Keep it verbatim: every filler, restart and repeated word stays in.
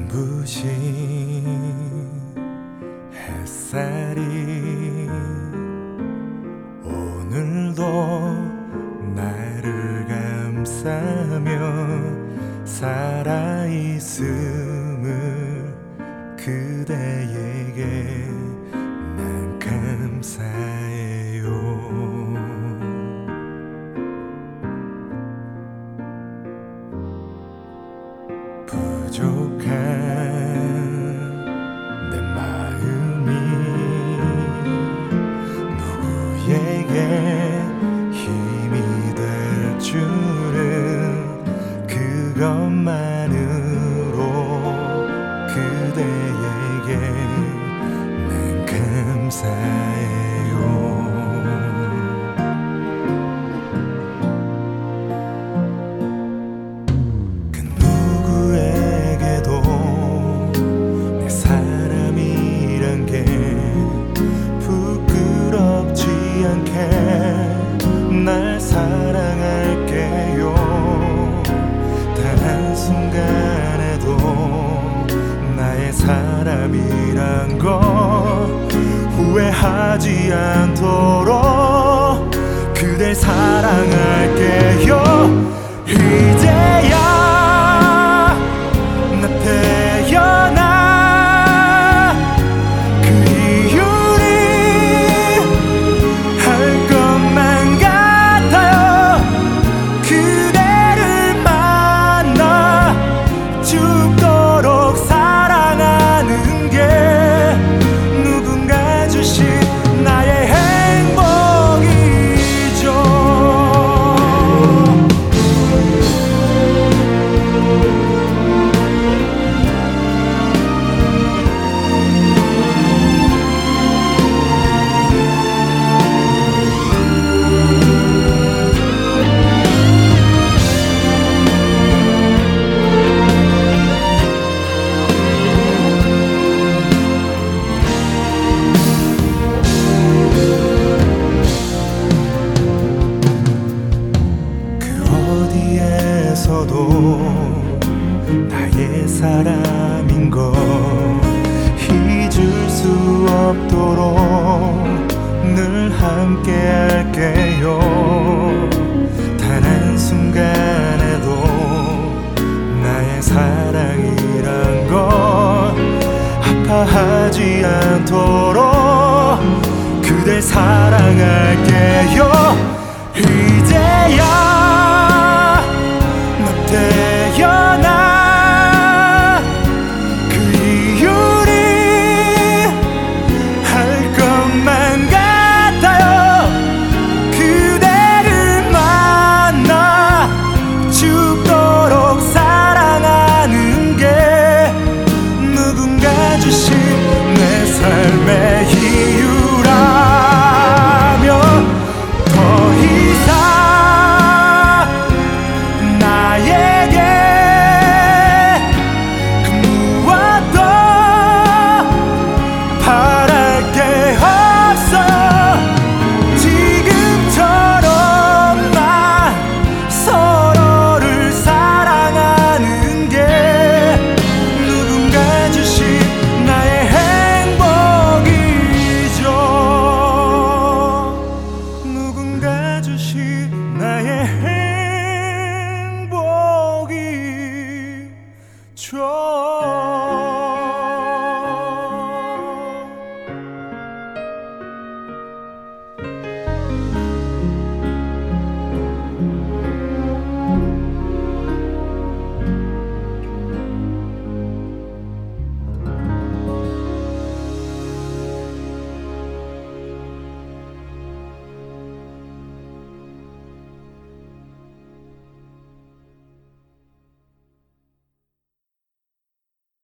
눈부신 햇살이 오늘도 나를 감싸며 살아있음을 그대에게 난 감사해요. 부족한 내 마음이 누구에게 힘이 될 줄은 그것만으로 그대에게 난 감사해요. 날 사랑할게요. 단 한순간에도 나의 사람이란 걸 후회하지 않도록 그댈 사랑할게요. 이제야 나 태어나 나의 사람인 걸 잊을 수 없도록 늘 함께 할게요. 단 한순간에도 나의 사랑이란 걸 아파하지 않도록 그댈 사랑할게요. 이제야